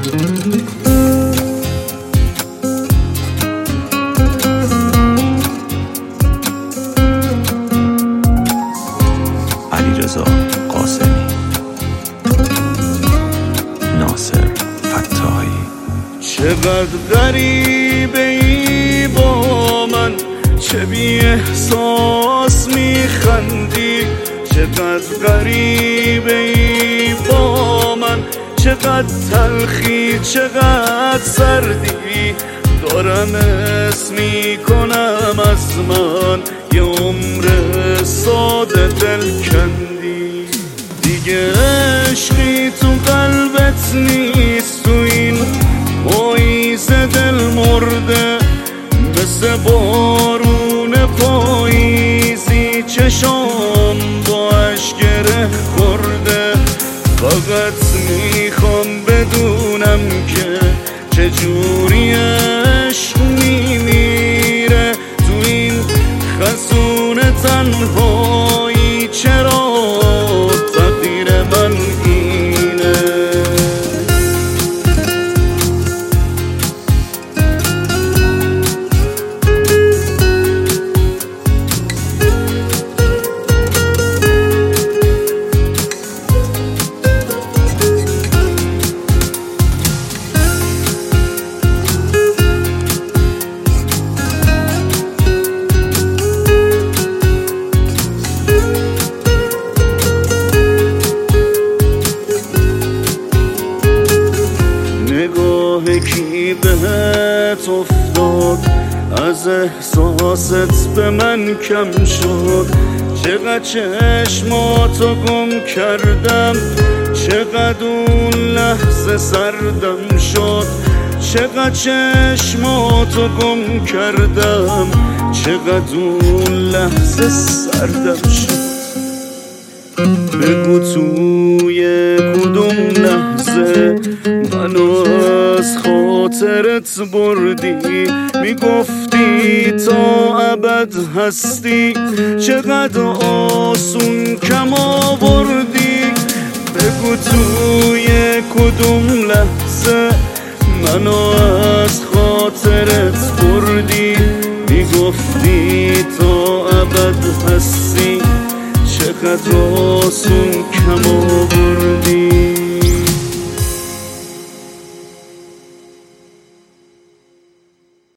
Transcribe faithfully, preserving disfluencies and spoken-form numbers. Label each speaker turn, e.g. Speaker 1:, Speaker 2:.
Speaker 1: علیرضا قاسمی، ناصر فتاحی.
Speaker 2: چقدر غریبه ای با من، چه بی احساس میخندی. چقدر غریبه ای با من، چقدر تلخی چقدر سردی. دارم اسم میکنم از من، یه عمر ساده دل کندی. دیگه عشقی تو قلبت نیست، تو این پاییز دل مرده. مثل بارون پاییزی چشام با اشک گره خورده. فقط میخوام بدونم که چجوری عشق میمیره تو این خزون تنهایی. چرا تقدیر من اینه؟ نگاه کی بهت افتاد، از احساست به من کم شد. چقدر چشماتو گم کردم، چقدر اون لحظه سردم شد. چقدر چشماتو گم کردم، چقدر اون لحظه سردم شد. بگو توی کدوم لحظه منو از خاطرت بردی. میگفتی تا ابد هستی، چقدر آسون کم آوردی. بگو توی کدوم لحظه منو از خاطرت بردی. میگفتی تا ابد هستی، چقدر آسون کم آوردی.